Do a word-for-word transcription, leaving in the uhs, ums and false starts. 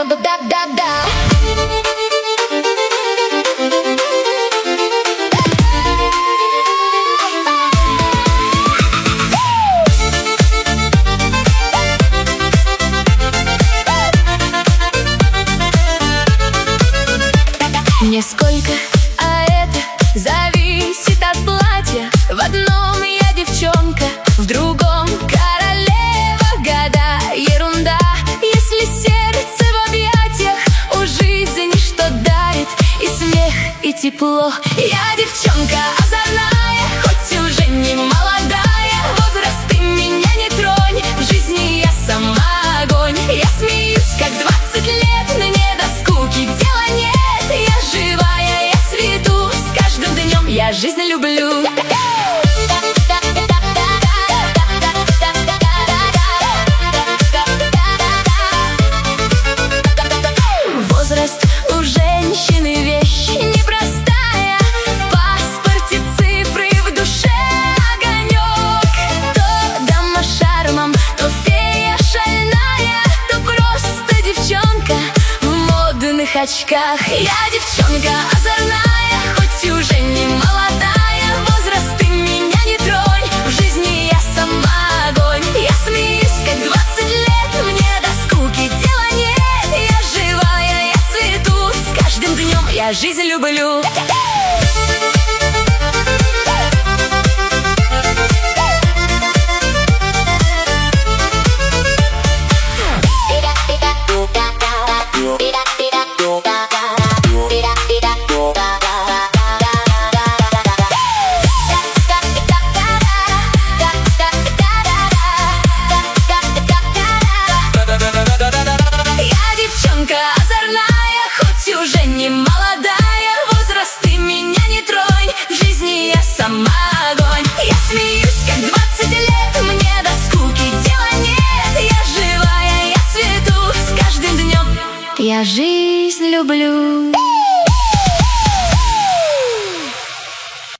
да-да-да-да-да. Не сколько, а это зависит от платья. В одном я девчонка, в другом королева. Года ерунда, если сердце в объятиях. У жизни что дарит и смех, и тепло. Я девчонка озорная, хоть и уже не молодая. Возраст ты меня не тронь, в жизни я сама огонь. Я смеюсь, как двадцать лет, мне до скуки дела нет. Я живая, я цвету, с каждым днем я жизнь люблю. Возраст у женщины вещь непростая. В паспорте цифры, в душе огонек. То дама шармом, то фея шальная, то просто девчонка в модных очках. Я девчонка озорная, хоть и уже не молодая. Возраст ты меня не тронь, в жизни я сама огонь. Я смеюсь, как двадцать лет, мне до скуки дела нет. Я живая, я цвету, с каждым днем я жизнь люблю. Уже не молодая, возраст ты меня не тронь, в жизни я сама огонь. Я смеюсь, как двадцать лет, мне до скуки дела нет. Я живая, я цвету, с каждым днем я жизнь люблю.